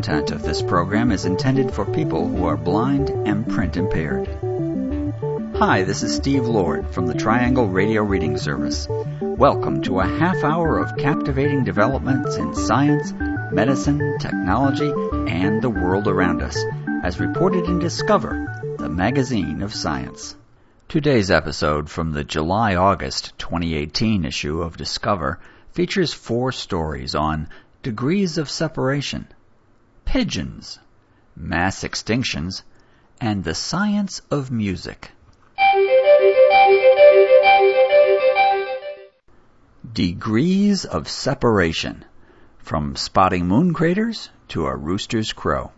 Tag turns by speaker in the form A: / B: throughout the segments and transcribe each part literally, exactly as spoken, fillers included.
A: content of this program is intended for people who are blind and print impaired. Hi, this is Steve Lord from the Triangle Radio Reading Service. Welcome to a half hour of captivating developments in science, medicine, technology, and the world around us, as reported in Discover, the magazine of science. Today's episode from the July-August twenty eighteen issue of Discover features four stories on degrees of separation, pigeons, mass extinctions, and the science of music. Degrees of separation, from spotting moon craters to a rooster's crow.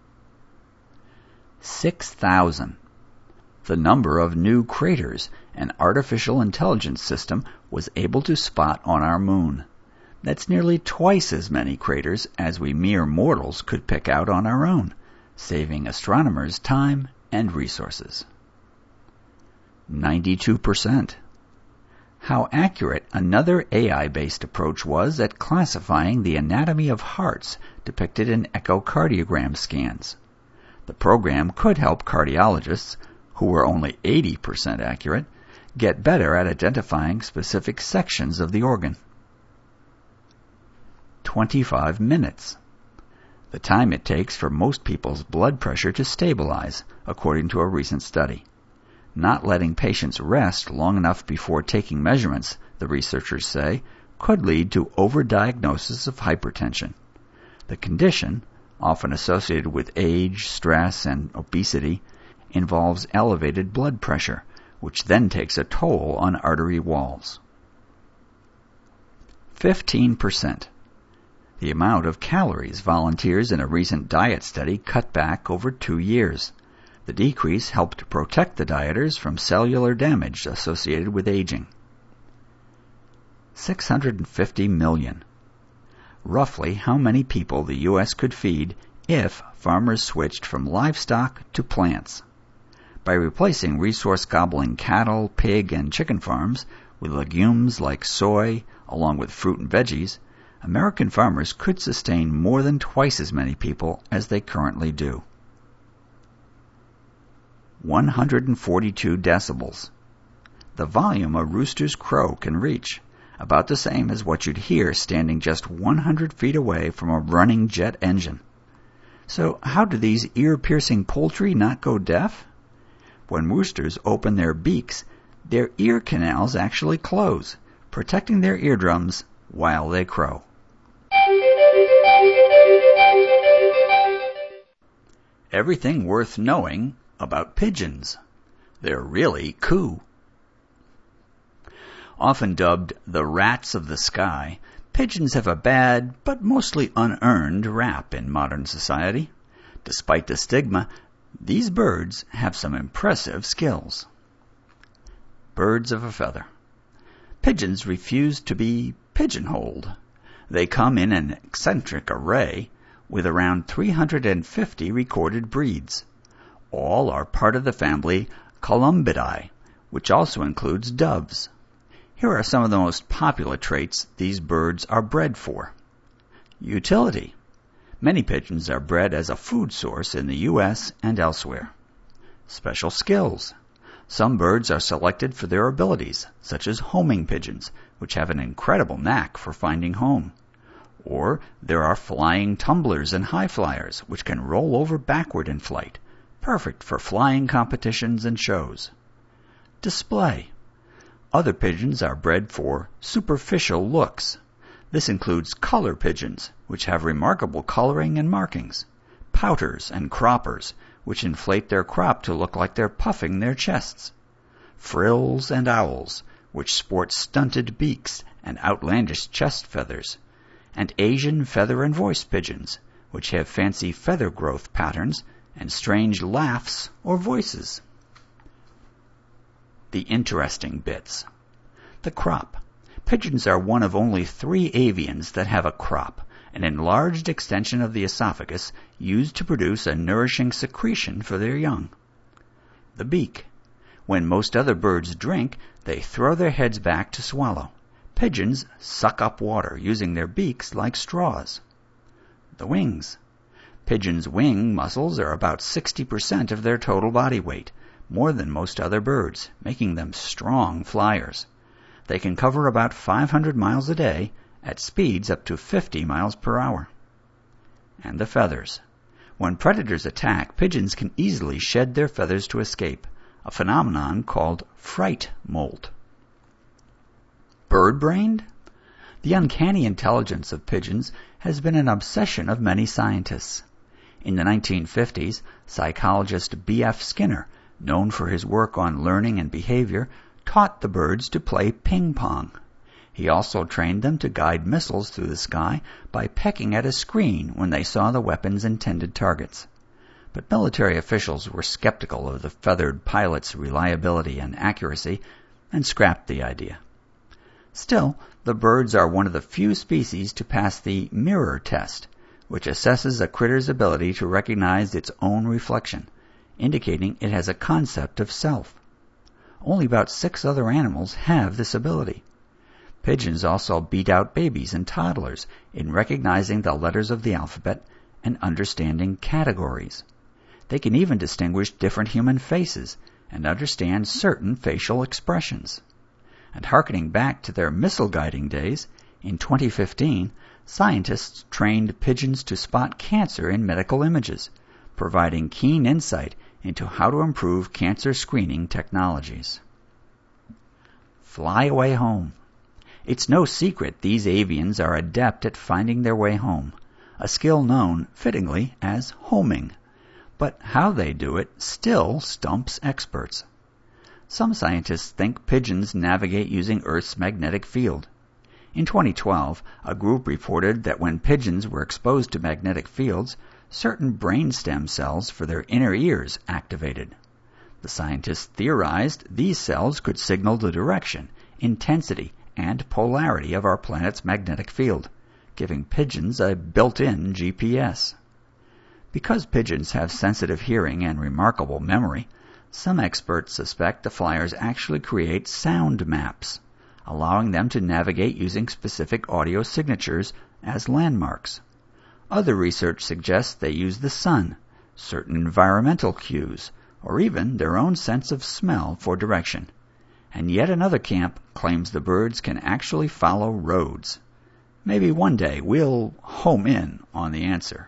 A: Six thousand. The number of new craters an artificial intelligence system was able to spot on our moon. That's nearly twice as many craters as we mere mortals could pick out on our own, saving astronomers time and resources. ninety-two percent. How accurate another A I-based approach was at classifying the anatomy of hearts depicted in echocardiogram scans. The program could help cardiologists, who were only eighty percent accurate, get better at identifying specific sections of the organ. twenty-five minutes. The time it takes for most people's blood pressure to stabilize, according to a recent study. Not letting patients rest long enough before taking measurements, the researchers say, could lead to overdiagnosis of hypertension. The condition, often associated with age, stress, and obesity, involves elevated blood pressure, which then takes a toll on artery walls. fifteen percent. The amount of calories volunteers in a recent diet study cut back over two years. The decrease helped protect the dieters from cellular damage associated with aging. six hundred fifty million. Roughly how many people the U S could feed if farmers switched from livestock to plants. By replacing resource-gobbling cattle, pig, and chicken farms with legumes like soy, along with fruit and veggies, American farmers could sustain more than twice as many people as they currently do. one hundred forty-two decibels. The volume a rooster's crow can reach, about the same as what you'd hear standing just one hundred feet away from a running jet engine. So how do these ear-piercing poultry not go deaf? When roosters open their beaks, their ear canals actually close, protecting their eardrums while they crow. Everything worth knowing about pigeons. They're really coo. Often dubbed the rats of the sky, pigeons have a bad, but mostly unearned rap in modern society. Despite the stigma, these birds have some impressive skills. Birds of a feather. Pigeons refuse to be pigeonholed. They come in an eccentric array with around three hundred fifty recorded breeds. All are part of the family Columbidae, which also includes doves. Here are some of the most popular traits these birds are bred for. Utility. Many pigeons are bred as a food source in the U S and elsewhere. Special skills. Some birds are selected for their abilities, such as homing pigeons, which have an incredible knack for finding home. Or there are flying tumblers and high flyers, which can roll over backward in flight, perfect for flying competitions and shows. Display. Other pigeons are bred for superficial looks. This includes color pigeons, which have remarkable coloring and markings, pouters and croppers, which inflate their crop to look like they're puffing their chests, frills and owls, which sport stunted beaks and outlandish chest feathers, and Asian feather and voice pigeons, which have fancy feather growth patterns and strange laughs or voices. The interesting bits. The crop. Pigeons are one of only three avians that have a crop, an enlarged extension of the esophagus used to produce a nourishing secretion for their young. The beak. When most other birds drink, they throw their heads back to swallow. Pigeons suck up water using their beaks like straws. The wings. Pigeons' wing muscles are about sixty percent of their total body weight, more than most other birds, making them strong flyers. They can cover about five hundred miles a day at speeds up to fifty miles per hour. And the feathers. When predators attack, pigeons can easily shed their feathers to escape, a phenomenon called fright molt. Bird-brained? The uncanny intelligence of pigeons has been an obsession of many scientists. In the nineteen fifties, psychologist B F Skinner, known for his work on learning and behavior, taught the birds to play ping-pong. He also trained them to guide missiles through the sky by pecking at a screen when they saw the weapon's intended targets. But military officials were skeptical of the feathered pilot's reliability and accuracy and scrapped the idea. Still, the birds are one of the few species to pass the mirror test, which assesses a critter's ability to recognize its own reflection, indicating it has a concept of self. Only about six other animals have this ability. Pigeons also beat out babies and toddlers in recognizing the letters of the alphabet and understanding categories. They can even distinguish different human faces and understand certain facial expressions. And hearkening back to their missile guiding days, in twenty fifteen, scientists trained pigeons to spot cancer in medical images, providing keen insight into how to improve cancer screening technologies. Fly away home. It's no secret these avians are adept at finding their way home, a skill known, fittingly, as homing. But how they do it still stumps experts. Some scientists think pigeons navigate using Earth's magnetic field. In twenty twelve, a group reported that when pigeons were exposed to magnetic fields, certain brain stem cells for their inner ears activated. The scientists theorized these cells could signal the direction, intensity, and polarity of our planet's magnetic field, giving pigeons a built-in G P S. Because pigeons have sensitive hearing and remarkable memory, some experts suspect the flyers actually create sound maps, allowing them to navigate using specific audio signatures as landmarks. Other research suggests they use the sun, certain environmental cues, or even their own sense of smell for direction. And yet another camp claims the birds can actually follow roads. Maybe one day we'll home in on the answer.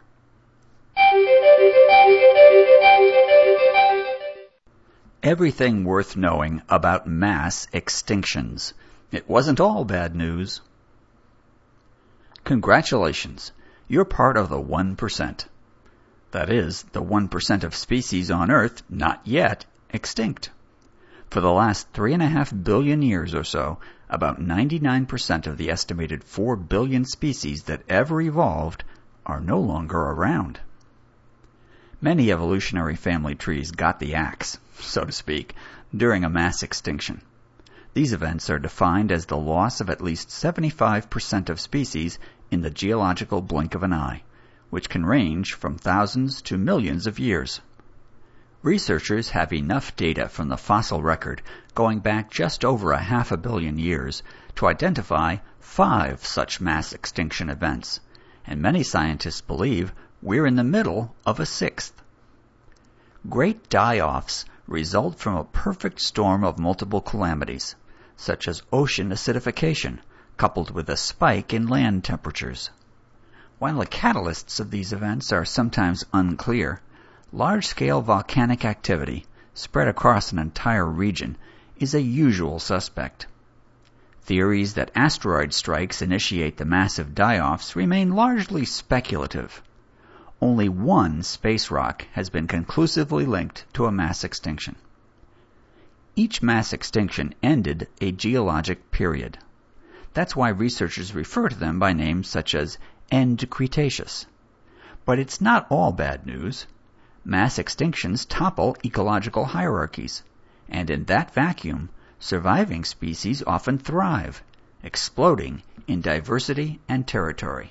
A: Everything worth knowing about mass extinctions. It wasn't all bad news. Congratulations, you're part of the one percent. That is, the one percent of species on Earth not yet extinct. For the last three and a half billion years or so, about ninety-nine percent of the estimated four billion species that ever evolved are no longer around. Many evolutionary family trees got the axe, so to speak, during a mass extinction. These events are defined as the loss of at least seventy-five percent of species in the geological blink of an eye, which can range from thousands to millions of years. Researchers have enough data from the fossil record going back just over a half a billion years to identify five such mass extinction events, and many scientists believe we're in the middle of a sixth. Great die-offs result from a perfect storm of multiple calamities, such as ocean acidification, coupled with a spike in land temperatures. While the catalysts of these events are sometimes unclear, large-scale volcanic activity, spread across an entire region, is a usual suspect. Theories that asteroid strikes initiate the massive die-offs remain largely speculative. Only one space rock has been conclusively linked to a mass extinction. Each mass extinction ended a geologic period. That's why researchers refer to them by names such as End Cretaceous. But it's not all bad news. Mass extinctions topple ecological hierarchies, and in that vacuum, surviving species often thrive, exploding in diversity and territory.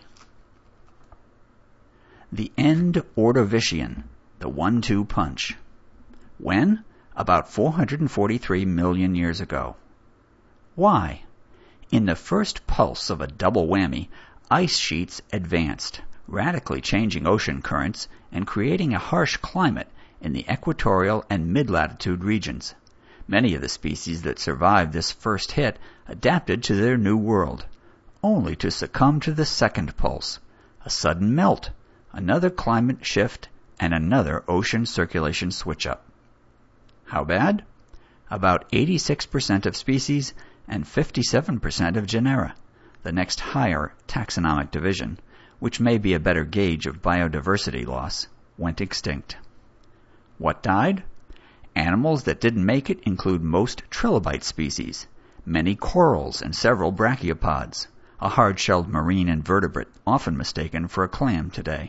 A: The End Ordovician, the one two punch. When? About four hundred forty-three million years ago. Why? In the first pulse of a double whammy, ice sheets advanced, radically changing ocean currents and creating a harsh climate in the equatorial and mid-latitude regions. Many of the species that survived this first hit adapted to their new world, only to succumb to the second pulse, a sudden melt, another climate shift, and another ocean circulation switch-up. How bad? About eighty-six percent of species and fifty-seven percent of genera, the next higher taxonomic division, which may be a better gauge of biodiversity loss, went extinct. What died? Animals that didn't make it include most trilobite species, many corals and several brachiopods, a hard-shelled marine invertebrate often mistaken for a clam today.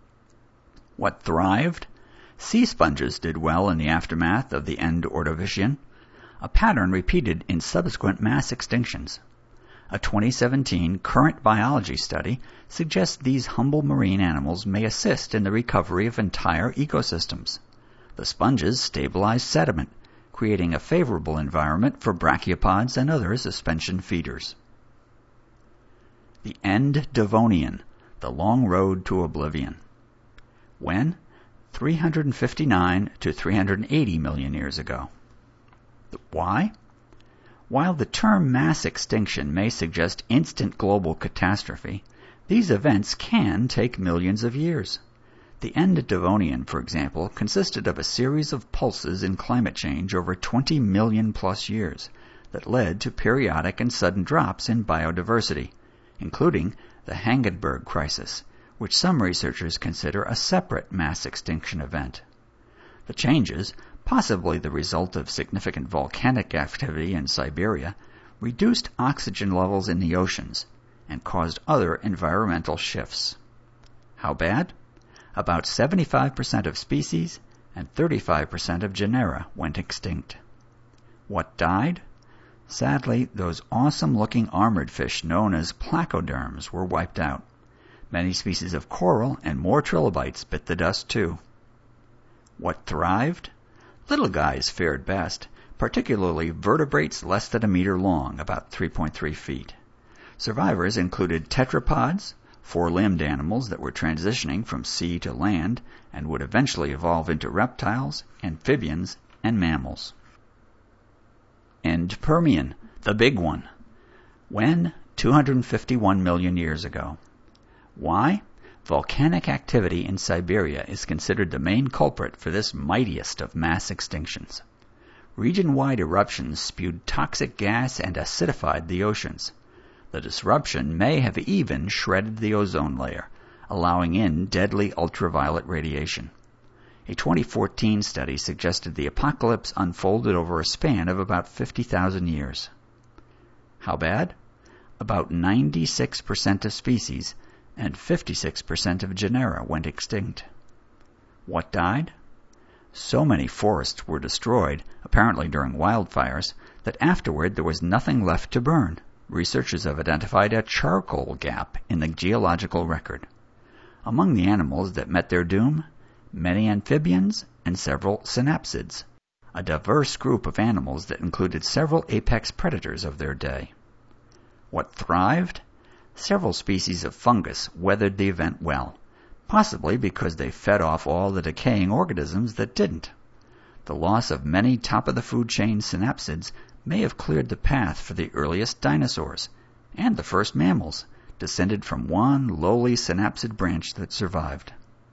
A: What thrived? Sea sponges did well in the aftermath of the end Ordovician, a pattern repeated in subsequent mass extinctions. A twenty seventeen current biology study suggests these humble marine animals may assist in the recovery of entire ecosystems. The sponges stabilize sediment, creating a favorable environment for brachiopods and other suspension feeders. The End Devonian, the long road to oblivion. When? three hundred fifty-nine to three hundred eighty million years ago. Why? While the term mass extinction may suggest instant global catastrophe, these events can take millions of years. The End Devonian, for example, consisted of a series of pulses in climate change over twenty million plus years that led to periodic and sudden drops in biodiversity, including the Hagenberg crisis, which some researchers consider a separate mass extinction event. The changes, possibly the result of significant volcanic activity in Siberia, reduced oxygen levels in the oceans and caused other environmental shifts. How bad? About seventy-five percent of species and thirty-five percent of genera went extinct. What died? Sadly, those awesome-looking armored fish known as placoderms were wiped out. Many species of coral and more trilobites bit the dust too. What thrived? Little guys fared best, particularly vertebrates less than a meter long, about three point three feet. Survivors included tetrapods, four-limbed animals that were transitioning from sea to land and would eventually evolve into reptiles, amphibians, and mammals. End Permian, the big one. When? two hundred fifty-one million years ago. Why? Volcanic activity in Siberia is considered the main culprit for this mightiest of mass extinctions. Region-wide eruptions spewed toxic gas and acidified the oceans. The disruption may have even shredded the ozone layer, allowing in deadly ultraviolet radiation. A twenty fourteen study suggested the apocalypse unfolded over a span of about fifty thousand years. How bad? About ninety-six percent of species and fifty-six percent of genera went extinct. What died? So many forests were destroyed, apparently during wildfires, that afterward there was nothing left to burn. Researchers have identified a charcoal gap in the geological record. Among the animals that met their doom, many amphibians and several synapsids, a diverse group of animals that included several apex predators of their day. What thrived? Several species of fungus weathered the event well, possibly because they fed off all the decaying organisms that didn't. The loss of many top-of-the-food chain synapsids may have cleared the path for the earliest dinosaurs and the first mammals, descended from one lowly synapsid branch that survived.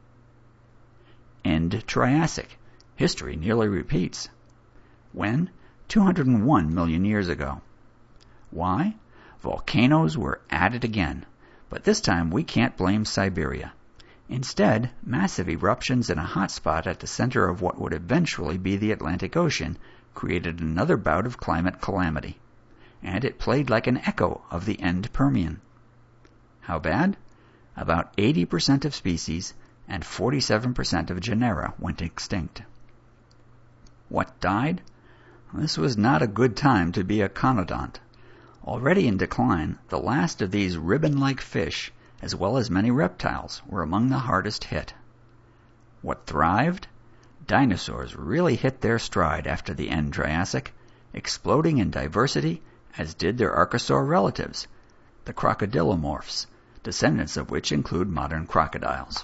A: End Triassic. History nearly repeats. When? two hundred one million years ago. Why? Volcanoes were at it again, but this time we can't blame Siberia. Instead, massive eruptions in a hot spot at the center of what would eventually be the Atlantic Ocean created another bout of climate calamity, and it played like an echo of the End Permian. How bad? About eighty percent of species and forty-seven percent of genera went extinct. What died? This was not a good time to be a conodont. Already in decline, the last of these ribbon-like fish, as well as many reptiles, were among the hardest hit. What thrived? Dinosaurs really hit their stride after the End Triassic, exploding in diversity, as did their archosaur relatives, the crocodilomorphs, descendants of which include modern crocodiles.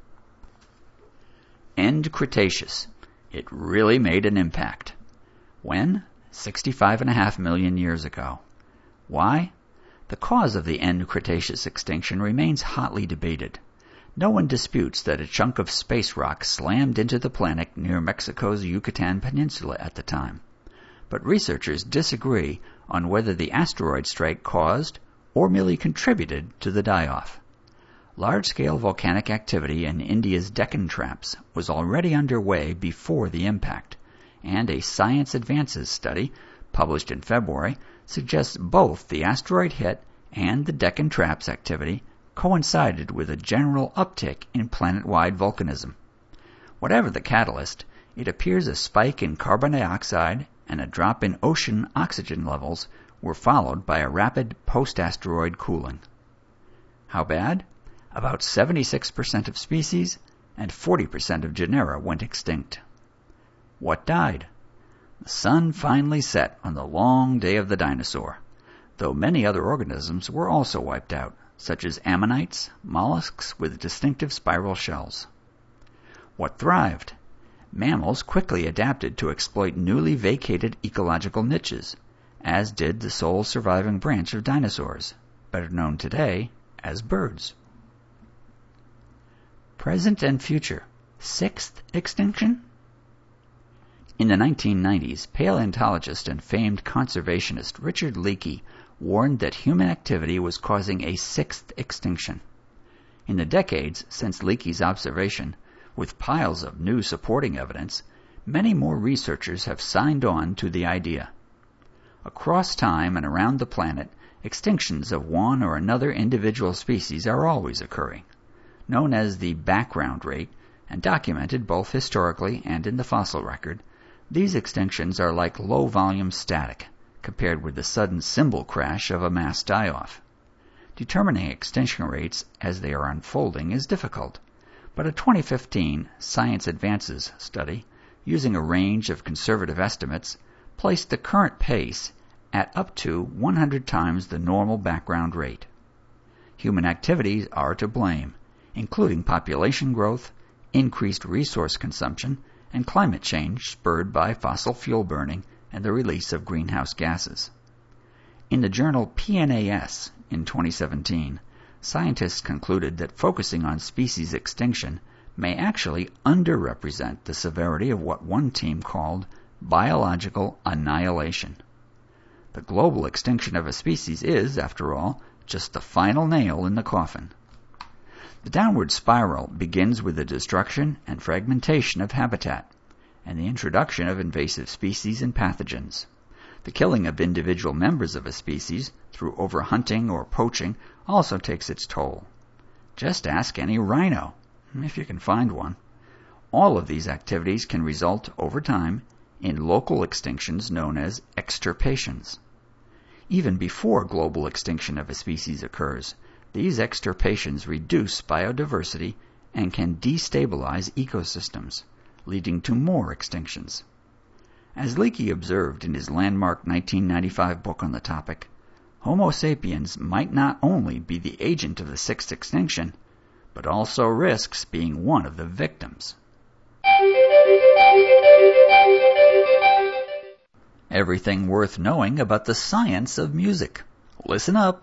A: End Cretaceous. It really made an impact. When? sixty-five and a half million years ago. Why? The cause of the end Cretaceous extinction remains hotly debated. No one disputes that a chunk of space rock slammed into the planet near Mexico's Yucatan Peninsula at the time. But researchers disagree on whether the asteroid strike caused or merely contributed to the die-off. Large-scale volcanic activity in India's Deccan Traps was already underway before the impact, and a Science Advances study, published in February, suggests both the asteroid hit and the Deccan Traps activity coincided with a general uptick in planet-wide volcanism. Whatever the catalyst, it appears a spike in carbon dioxide and a drop in ocean oxygen levels were followed by a rapid post-asteroid cooling. How bad? About seventy-six percent of species and forty percent of genera went extinct. What died? The sun finally set on the long day of the dinosaur, though many other organisms were also wiped out, such as ammonites, mollusks with distinctive spiral shells. What thrived? Mammals quickly adapted to exploit newly vacated ecological niches, as did the sole surviving branch of dinosaurs, better known today as birds. Present and future. Sixth extinction? In the nineteen nineties, paleontologist and famed conservationist Richard Leakey warned that human activity was causing a sixth extinction. In the decades since Leakey's observation, with piles of new supporting evidence, many more researchers have signed on to the idea. Across time and around the planet, extinctions of one or another individual species are always occurring, known as the background rate, and documented both historically and in the fossil record. These extinctions are like low-volume static, compared with the sudden cymbal crash of a mass die-off. Determining extinction rates as they are unfolding is difficult, but a twenty fifteen Science Advances study, using a range of conservative estimates, placed the current pace at up to one hundred times the normal background rate. Human activities are to blame, including population growth, increased resource consumption, and climate change spurred by fossil fuel burning and the release of greenhouse gases. In the journal P N A S in twenty seventeen, scientists concluded that focusing on species extinction may actually underrepresent the severity of what one team called biological annihilation. The global extinction of a species is, after all, just the final nail in the coffin. The downward spiral begins with the destruction and fragmentation of habitat, and the introduction of invasive species and pathogens. The killing of individual members of a species through overhunting or poaching also takes its toll. Just ask any rhino, if you can find one. All of these activities can result, over time, in local extinctions known as extirpations. Even before global extinction of a species occurs, these extirpations reduce biodiversity and can destabilize ecosystems, leading to more extinctions. As Leakey observed in his landmark nineteen ninety-five book on the topic, Homo sapiens might not only be the agent of the sixth extinction, but also risks being one of the victims. Everything worth knowing about the science of music. Listen up.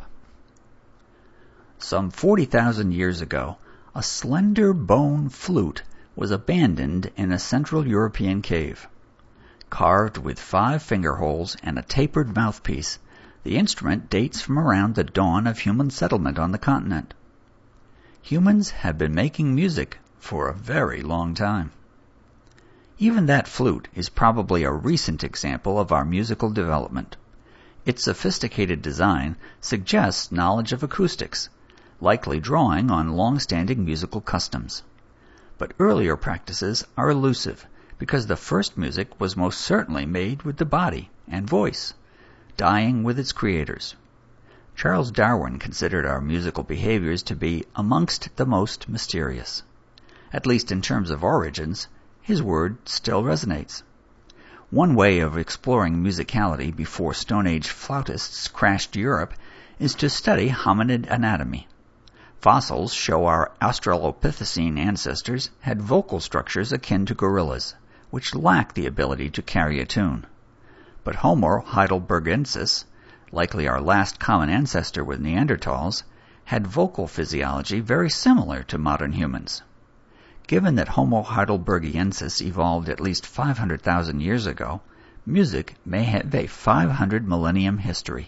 A: Some forty thousand years ago, a slender bone flute was abandoned in a Central European cave. Carved with five finger holes and a tapered mouthpiece, the instrument dates from around the dawn of human settlement on the continent. Humans have been making music for a very long time. Even that flute is probably a recent example of our musical development. Its sophisticated design suggests knowledge of acoustics, likely drawing on long-standing musical customs. But earlier practices are elusive, because the first music was most certainly made with the body and voice, dying with its creators. Charles Darwin considered our musical behaviors to be amongst the most mysterious. At least in terms of origins, his word still resonates. One way of exploring musicality before Stone Age flautists crashed Europe is to study hominid anatomy. Fossils show our Australopithecine ancestors had vocal structures akin to gorillas, which lack the ability to carry a tune. But Homo heidelbergensis, likely our last common ancestor with Neanderthals, had vocal physiology very similar to modern humans. Given that Homo heidelbergensis evolved at least five hundred thousand years ago, music may have a five hundred millennium history.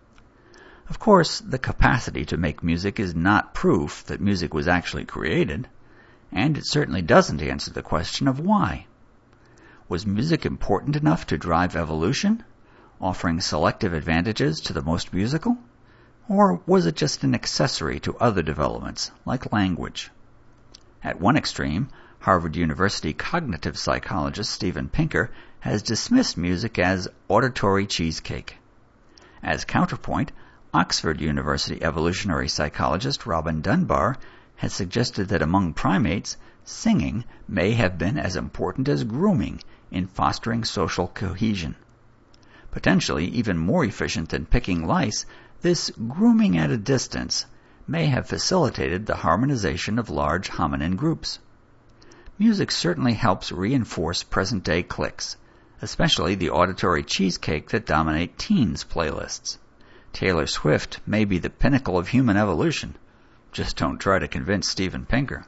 A: Of course, the capacity to make music is not proof that music was actually created, and it certainly doesn't answer the question of why. Was music important enough to drive evolution, offering selective advantages to the most musical? Or was it just an accessory to other developments, like language? At one extreme, Harvard University cognitive psychologist Steven Pinker has dismissed music as auditory cheesecake. As counterpoint, Oxford University evolutionary psychologist Robin Dunbar has suggested that among primates, singing may have been as important as grooming in fostering social cohesion. Potentially even more efficient than picking lice, this grooming at a distance may have facilitated the harmonization of large hominin groups. Music certainly helps reinforce present-day cliques, especially the auditory cheesecake that dominate teens' playlists. Taylor Swift may be the pinnacle of human evolution. Just don't try to convince Steven Pinker.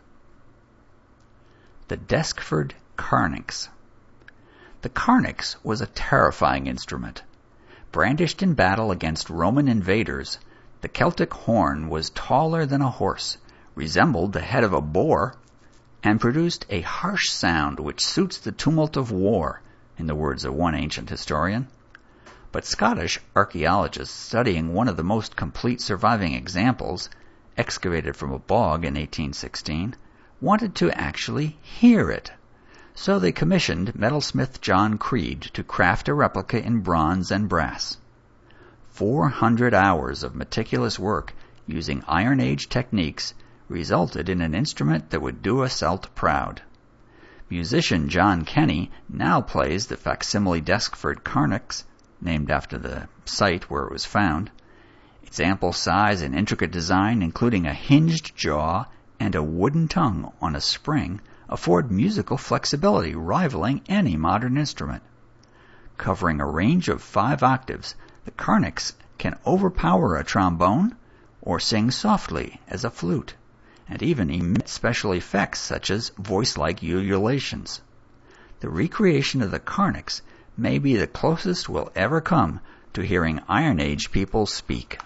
A: The Deskford Carnyx. The Carnyx was a terrifying instrument. Brandished in battle against Roman invaders, the Celtic horn was taller than a horse, resembled the head of a boar, and produced a harsh sound which suits the tumult of war, in the words of one ancient historian. But Scottish archaeologists studying one of the most complete surviving examples, excavated from a bog in eighteen sixteen, wanted to actually hear it. So they commissioned metalsmith John Creed to craft a replica in bronze and brass. Four hundred hours of meticulous work using Iron Age techniques resulted in an instrument that would do a Celt proud. Musician John Kenny now plays the facsimile Deskford Carnyx, named after the site where it was found. Its ample size and intricate design, including a hinged jaw and a wooden tongue on a spring, afford musical flexibility rivaling any modern instrument. Covering a range of five octaves, the Carnyx can overpower a trombone or sing softly as a flute, and even emit special effects such as voice-like ululations. The recreation of the Carnyx may be the closest we'll ever come to hearing Iron Age people speak.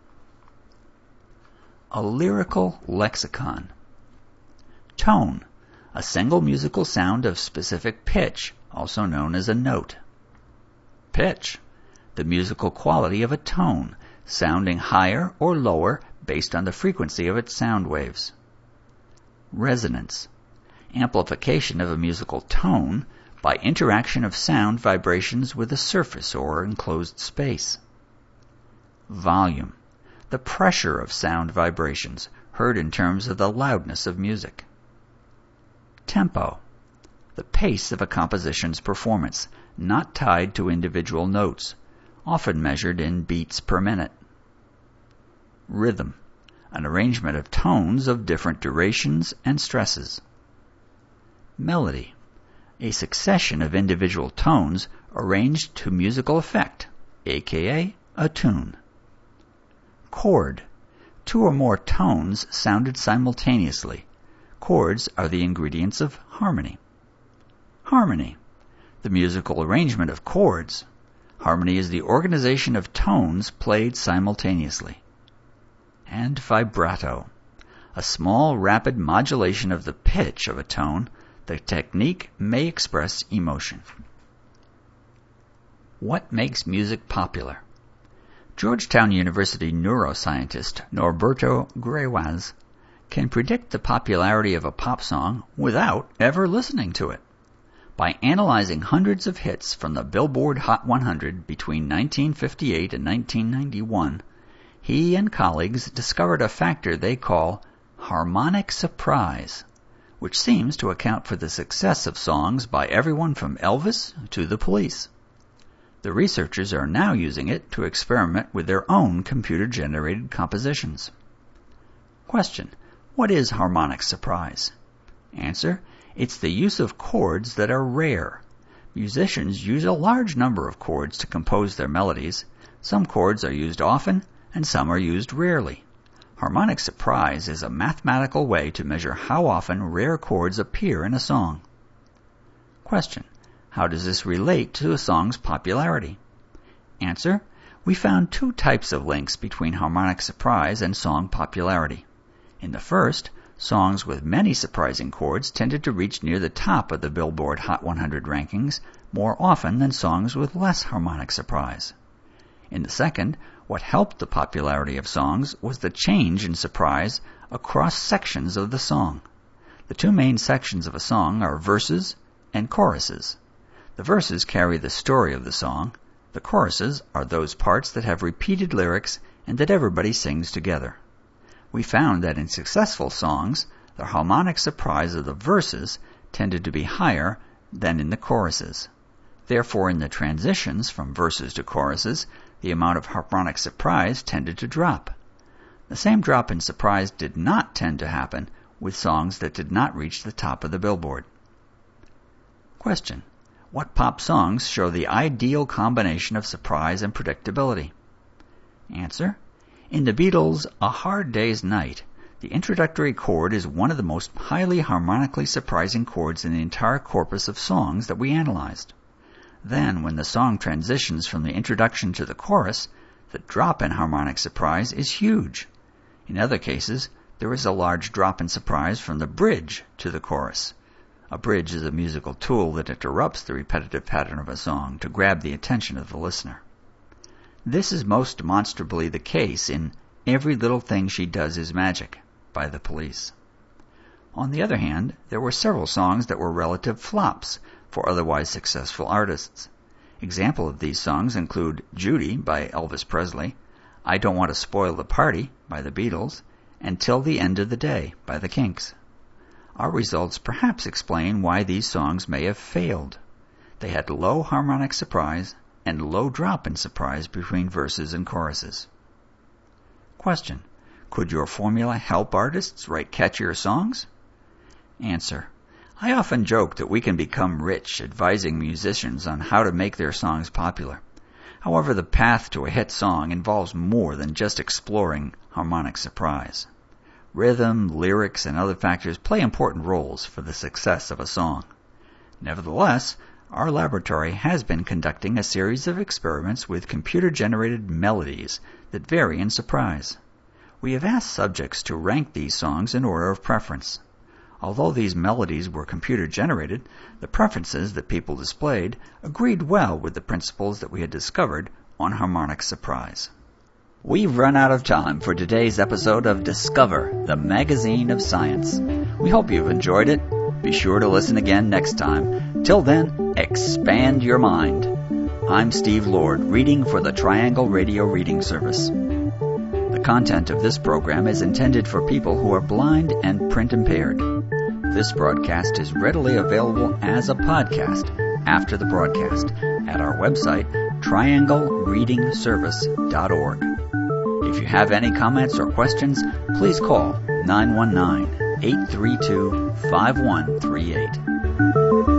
A: A lyrical lexicon. Tone, a single musical sound of specific pitch, also known as a note. Pitch, the musical quality of a tone, sounding higher or lower based on the frequency of its sound waves. Resonance, amplification of a musical tone by interaction of sound vibrations with a surface or enclosed space. Volume, the pressure of sound vibrations, heard in terms of the loudness of music. Tempo, the pace of a composition's performance, not tied to individual notes, often measured in beats per minute. Rhythm, an arrangement of tones of different durations and stresses. Melody, a succession of individual tones arranged to musical effect, aka a tune. Chord, two or more tones sounded simultaneously. Chords are the ingredients of harmony. Harmony, the musical arrangement of chords. Harmony is the organization of tones played simultaneously. And vibrato, a small rapid modulation of the pitch of a tone. The technique may express emotion. What makes music popular? Georgetown University neuroscientist Norberto Greuas can predict the popularity of a pop song without ever listening to it. By analyzing hundreds of hits from the Billboard Hot one hundred between nineteen fifty-eight and nineteen ninety-one, he and colleagues discovered a factor they call harmonic surprise, which seems to account for the success of songs by everyone from Elvis to the Police. The researchers are now using it to experiment with their own computer-generated compositions. Question: what is harmonic surprise? Answer: it's the use of chords that are rare. Musicians use a large number of chords to compose their melodies. Some chords are used often, and some are used rarely. Harmonic surprise is a mathematical way to measure how often rare chords appear in a song. Question: how does this relate to a song's popularity? Answer: we found two types of links between harmonic surprise and song popularity. In the first, songs with many surprising chords tended to reach near the top of the Billboard Hot one hundred rankings more often than songs with less harmonic surprise. In the second, what helped the popularity of songs was the change in surprise across sections of the song. The two main sections of a song are verses and choruses. The verses carry the story of the song. The choruses are those parts that have repeated lyrics and that everybody sings together. We found that in successful songs, the harmonic surprise of the verses tended to be higher than in the choruses. Therefore, in the transitions from verses to choruses, the amount of harmonic surprise tended to drop. The same drop in surprise did not tend to happen with songs that did not reach the top of the Billboard. Question: what pop songs show the ideal combination of surprise and predictability? Answer: in the Beatles' A Hard Day's Night, the introductory chord is one of the most highly harmonically surprising chords in the entire corpus of songs that we analyzed. Then, when the song transitions from the introduction to the chorus, the drop in harmonic surprise is huge. In other cases, there is a large drop in surprise from the bridge to the chorus. A bridge is a musical tool that interrupts the repetitive pattern of a song to grab the attention of the listener. This is most demonstrably the case in Every Little Thing She Does Is Magic by The Police. On the other hand, there were several songs that were relative flops for otherwise successful artists. Examples of these songs include Judy by Elvis Presley, I Don't Want to Spoil the Party by the Beatles, and Till the End of the Day by the Kinks. Our results perhaps explain why these songs may have failed. They had low harmonic surprise and low drop in surprise between verses and choruses. Question: could your formula help artists write catchier songs? Answer: I often joke that we can become rich advising musicians on how to make their songs popular. However, the path to a hit song involves more than just exploring harmonic surprise. Rhythm, lyrics, and other factors play important roles for the success of a song. Nevertheless, our laboratory has been conducting a series of experiments with computer-generated melodies that vary in surprise. We have asked subjects to rank these songs in order of preference. Although these melodies were computer-generated, the preferences that people displayed agreed well with the principles that we had discovered on harmonic surprise. We've run out of time for today's episode of Discover, the Magazine of Science. We hope you've enjoyed it. Be sure to listen again next time. Till then, expand your mind. I'm Steve Lord, reading for the Triangle Radio Reading Service. The content of this program is intended for people who are blind and print impaired. This broadcast is readily available as a podcast after the broadcast at our website, triangle reading service dot org. If you have any comments or questions, please call nine one nine, eight three two, five one three eight.